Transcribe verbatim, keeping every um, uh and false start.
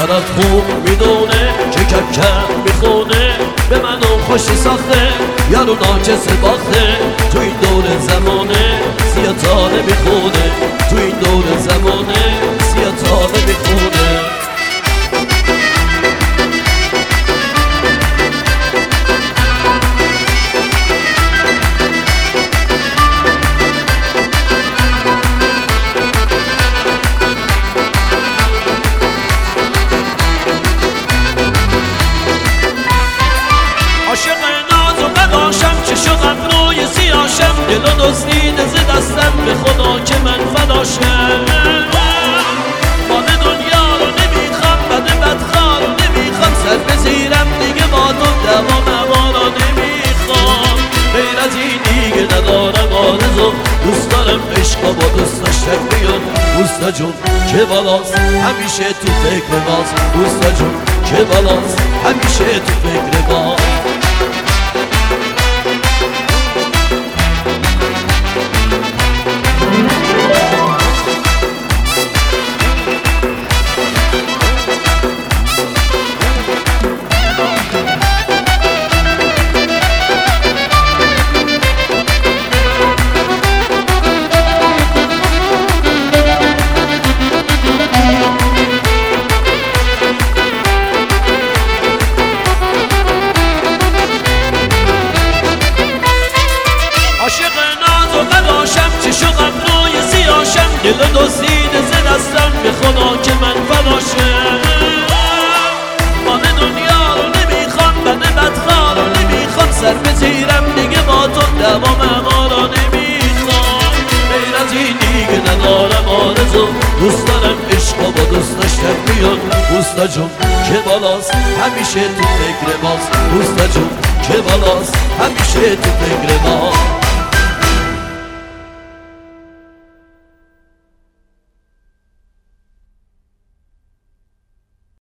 دخترت خوب میدونه که کم کم میخونه به منو خوشی ساخته یارو ناکس باخته تو این دور زمانه سیاتانه میخونه تو این دور زمانه سیاتانه میخونه عاشق ناز و بداشم که شدم روی سیاشم دل و دزدیده ز دستم به خدا که من فداشم مال دنیا رو نمیخوام بد بدخواه رو نمیخوام سر بزیرم دیگه با تو دوا موا رو نمیخوام غیر از این دیگه ندارم آرزو دوست دارم عشقا با دوست داشتن بیاد دوستا جون که بالاست همیشه تو فکر باز دوستا جون که بالاست همیشه تو فکر باز دل و دزدیده ز دستم به خدا که من فداشم مال دنیا رو نمیخوام بد بدخواه رو نمیخوام سر بزیرم دیگه با تو دوا موا رو نمیخوام غیر از این دیگه ندارم آرزو دوست دارم عشقا با دوست داشتن بیاد دوستا جون که بالاست همیشه تو فکر باز دوستا جون که بالاست همیشه تو فکر باز